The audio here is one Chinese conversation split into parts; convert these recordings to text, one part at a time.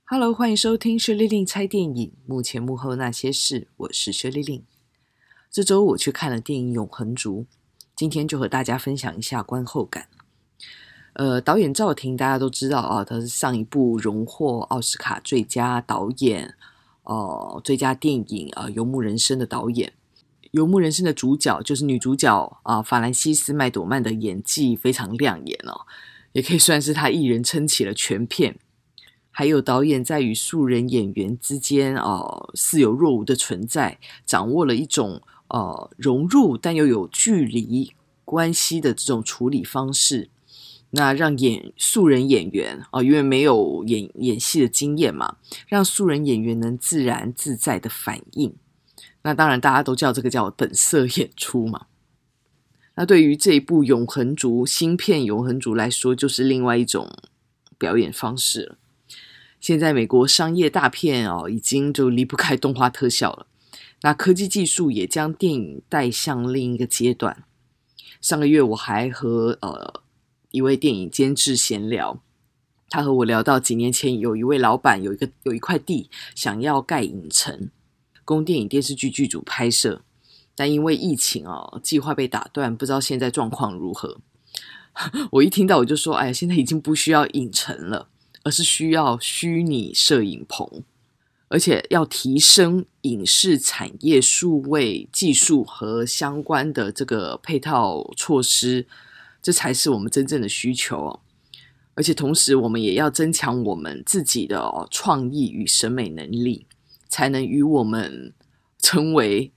Hello，欢迎收听薛丽令猜电影，幕前幕后那些事，我是薛丽令。这周我去看了电影《永恒族》，今天就和大家分享一下观后感。导演赵婷大家都知道啊，他是上一部荣获奥斯卡最佳导演、最佳电影游牧人生的导演。游牧人生的主角就是女主角法兰西斯麦朵曼的演技非常亮眼哦，也可以算是她一人撑起了全片。还有导演在与素人演员之间似有若无的存在，掌握了一种融入但又有距离关系的这种处理方式，那让素人演员因为没有演戏的经验嘛，让素人演员能自然自在的反应。那当然大家都叫这个叫本色演出嘛。那对于这一部永恒族新片永恒族来说，就是另外一种表演方式了。现在美国商业大片已经就离不开动画特效了，那科技技术也将电影带向另一个阶段。上个月我还和一位电影监制闲聊，他和我聊到几年前有一位老板有一块地想要盖影城，供电影电视剧剧组拍摄，但因为疫情计划被打断，不知道现在状况如何。我一听到我就说，哎呀，现在已经不需要影城了，而是需要虚拟摄影棚，而且要提升影视产业数位技术和相关的这个配套措施，这才是我们真正的需求而且同时我们也要增强我们自己的创意与审美能力，才能与我们成为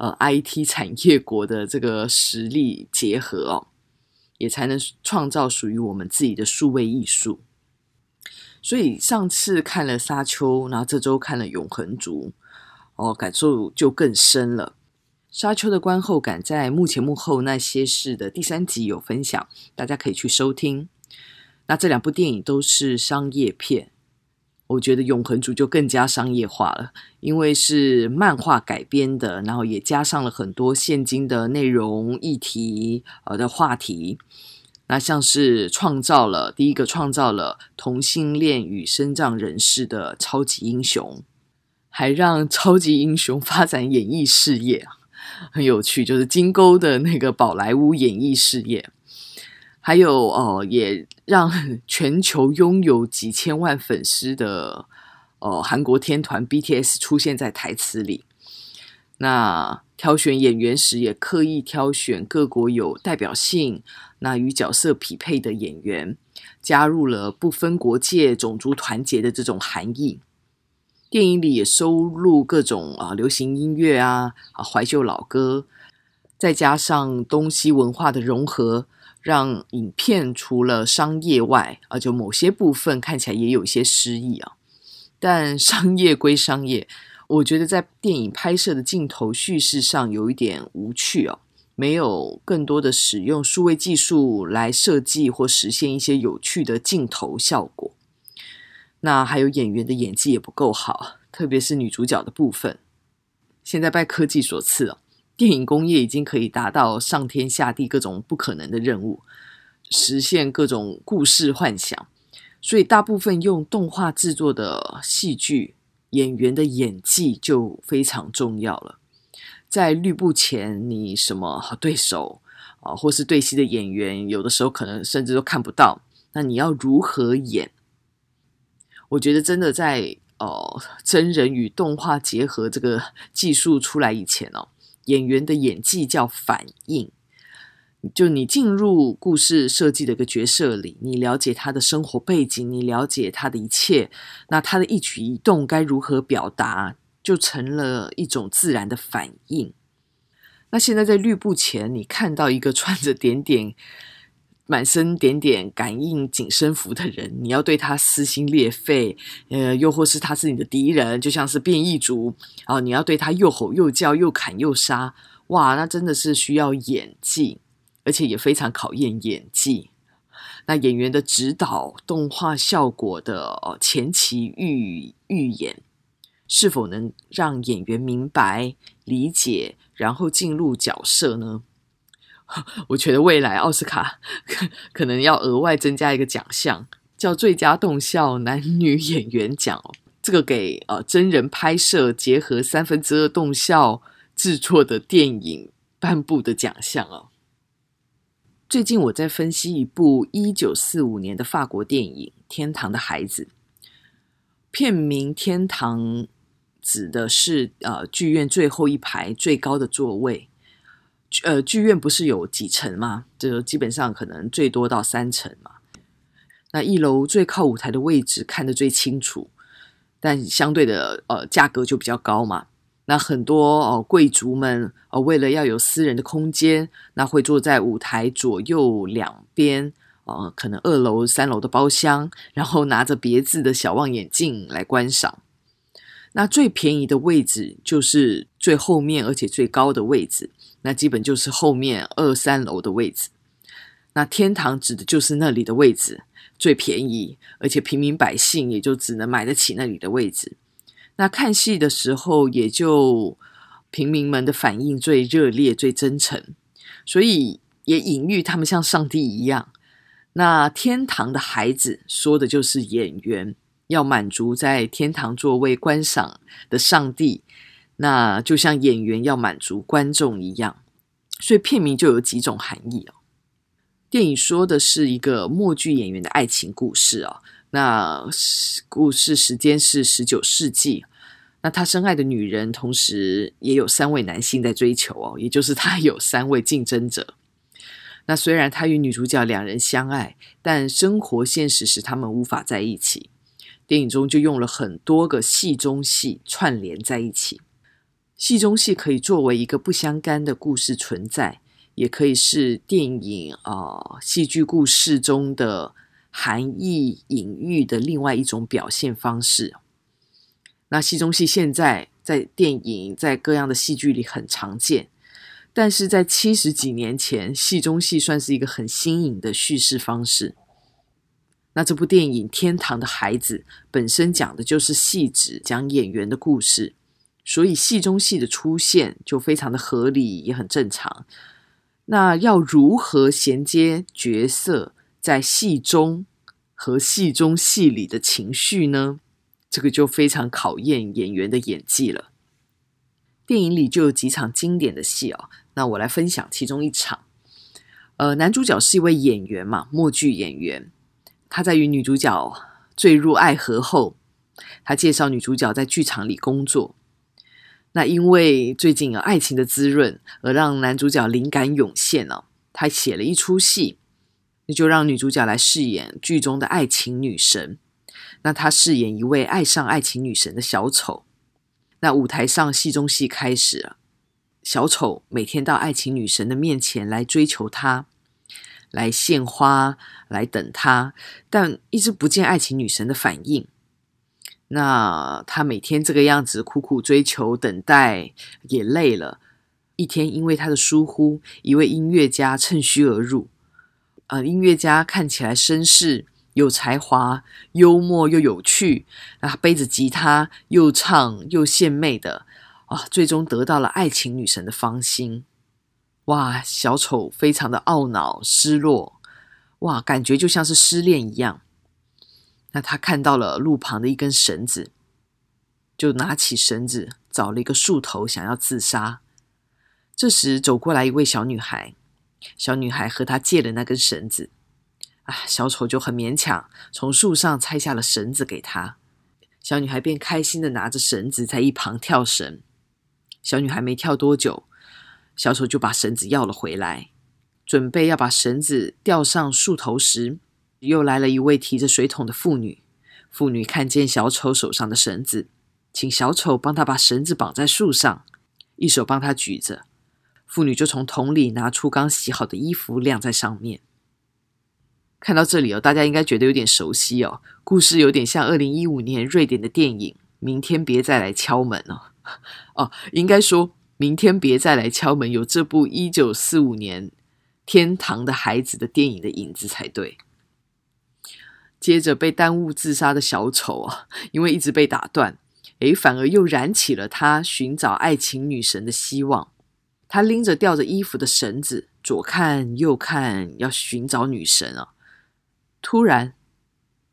IT 产业国的这个实力结合也才能创造属于我们自己的数位艺术。所以上次看了沙丘，然后这周看了永恒族感受就更深了。沙丘的观后感在幕前幕后那些事的第3集有分享，大家可以去收听。那这两部电影都是商业片，我觉得永恒族就更加商业化了，因为是漫画改编的，然后也加上了很多现今的内容议题的话题。那像是第一个创造了同性恋与身障人士的超级英雄，还让超级英雄发展演艺事业，很有趣，就是金钩的那个宝莱坞演艺事业。还有也让全球拥有几千万粉丝的韩国天团 BTS 出现在台词里。那挑选演员时也刻意挑选各国有代表性，那与角色匹配的演员，加入了不分国界种族团结的这种含义。电影里也收录各种流行音乐怀旧老歌，再加上东西文化的融合，让影片除了商业外就某些部分看起来也有一些诗意但商业归商业，我觉得在电影拍摄的镜头叙事上有一点无趣没有更多的使用数位技术来设计或实现一些有趣的镜头效果。那还有演员的演技也不够好，特别是女主角的部分。现在拜科技所赐电影工业已经可以达到上天下地各种不可能的任务，实现各种故事幻想，所以大部分用动画制作的戏剧，演员的演技就非常重要了。在绿布前，你什么对手或是对戏的演员，有的时候可能甚至都看不到，那你要如何演？我觉得真的在真人与动画结合这个技术出来以前演员的演技叫反应，就你进入故事设计的一个角色里，你了解他的生活背景，你了解他的一切，那他的一举一动该如何表达，就成了一种自然的反应。那现在在绿布前，你看到一个穿着满身点点感应紧身服的人，你要对他撕心裂肺，又或是他是你的敌人，就像是变异族你要对他又吼又叫又砍又杀，哇，那真的是需要演技，而且也非常考验演技。那演员的指导、动画效果的前期预演，是否能让演员明白、理解，然后进入角色呢？我觉得未来奥斯卡可能要额外增加一个奖项，叫最佳动效男女演员奖这个给真人拍摄结合2/3动效制作的电影颁布的奖项哦。最近我在分析一部1945年的法国电影《天堂的孩子》，片名天堂指的是剧院最后一排最高的座位。剧院不是有几层吗？这基本上可能最多到3层嘛。那1楼最靠舞台的位置看得最清楚，但相对的价格就比较高嘛。那很多贵族们为了要有私人的空间，那会坐在舞台左右两边可能2楼3楼的包厢，然后拿着别致的小望远镜来观赏。那最便宜的位置就是最后面而且最高的位置，那基本就是后面2、3楼的位置。那天堂指的就是那里的位置最便宜，而且平民百姓也就只能买得起那里的位置。那看戏的时候也就平民们的反应最热烈最真诚，所以也隐喻他们像上帝一样。那天堂的孩子说的就是演员要满足在天堂座位观赏的上帝，那就像演员要满足观众一样，所以片名就有几种含义哦。电影说的是一个默剧演员的爱情故事哦。那故事时间是19世纪，那他深爱的女人同时也有3位男性在追求哦，也就是他有3位竞争者。那虽然他与女主角2人相爱，但生活现实使他们无法在一起。电影中就用了很多个戏中戏串联在一起。戏中戏可以作为一个不相干的故事存在，也可以是电影戏剧故事中的含义隐喻的另外一种表现方式。那戏中戏现在在电影在各样的戏剧里很常见，但是在70几年前，戏中戏算是一个很新颖的叙事方式。那这部电影《天堂的孩子》本身讲的就是戏指讲演员的故事，所以戏中戏的出现就非常的合理也很正常。那要如何衔接角色在戏中和戏中戏里的情绪呢？这个就非常考验演员的演技了。电影里就有几场经典的戏哦，那我来分享其中一场。男主角是一位演员嘛，默剧演员。他在与女主角坠入爱河后，他介绍女主角在剧场里工作。那因为最近有爱情的滋润，而让男主角灵感涌现哦，他写了一出戏，那就让女主角来饰演剧中的爱情女神。那他饰演一位爱上爱情女神的小丑。那舞台上戏中戏开始了，小丑每天到爱情女神的面前来追求她，来献花，来等她，但一直不见爱情女神的反应。那他每天这个样子苦苦追求等待也累了。一天因为他的疏忽，一位音乐家趁虚而入。音乐家看起来绅士，有才华，幽默又有趣，他背着吉他又唱又献媚的最终得到了爱情女神的芳心。哇，小丑非常的懊恼失落，哇，感觉就像是失恋一样。那他看到了路旁的一根绳子，就拿起绳子找了一个树头想要自杀。这时走过来一位小女孩，小女孩和他借了那根绳子。小丑就很勉强从树上拆下了绳子给他。小女孩便开心的拿着绳子在一旁跳绳。小女孩没跳多久，小丑就把绳子要了回来，准备要把绳子吊上树头时，又来了一位提着水桶的妇女。妇女看见小丑手上的绳子，请小丑帮她把绳子绑在树上，一手帮她举着。妇女就从桶里拿出刚洗好的衣服晾在上面。看到这里大家应该觉得有点熟悉故事有点像2015年瑞典的电影《明天别再来敲门》应该说明天别再来敲门有这部1945年天堂的孩子的电影的影子才对。接着被耽误自杀的小丑因为一直被打断，反而又燃起了他寻找爱情女神的希望。他拎着吊着衣服的绳子，左看右看，要寻找女神突然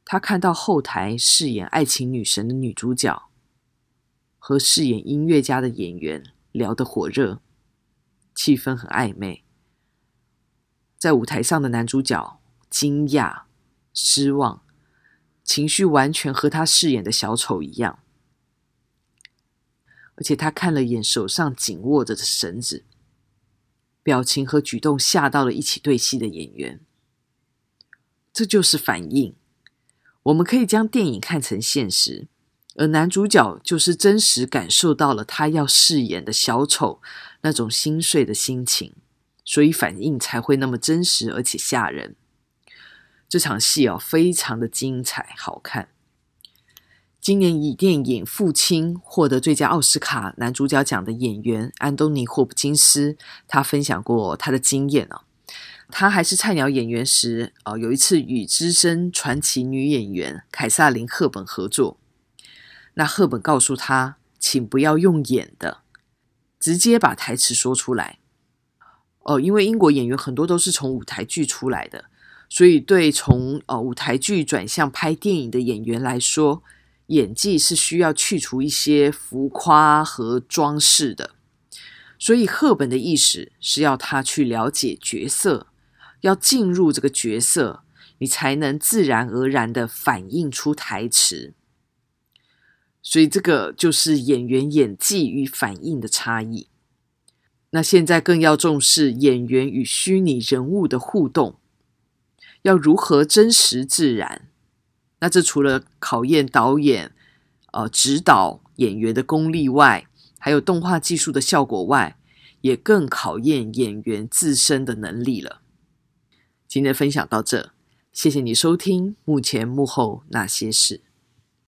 他看到后台饰演爱情女神的女主角和饰演音乐家的演员聊得火热，气氛很暧昧。在舞台上的男主角惊讶、失望，情绪完全和他饰演的小丑一样。而且他看了眼手上紧握着的绳子，表情和举动吓到了一起对戏的演员。这就是反应。我们可以将电影看成现实，而男主角就是真实感受到了他要饰演的小丑那种心碎的心情，所以反应才会那么真实而且吓人。这场戏非常的精彩好看。今年以电影《父亲》获得最佳奥斯卡男主角奖的演员安东尼·霍普金斯，他分享过他的经验他还是菜鸟演员时有一次与资深传奇女演员凯撒琳·赫本合作。那赫本告诉他，请不要用演的，直接把台词说出来。因为英国演员很多都是从舞台剧出来的，所以对从舞台剧转向拍电影的演员来说，演技是需要去除一些浮夸和装饰的。所以赫本的意思是要他去了解角色，要进入这个角色，你才能自然而然地反映出台词。所以这个就是演员演技与反应的差异。那现在更要重视演员与虚拟人物的互动，要如何真实自然。那这除了考验导演指导演员的功力外，还有动画技术的效果外，也更考验演员自身的能力了。今天的分享到这，谢谢你收听幕前幕后那些事。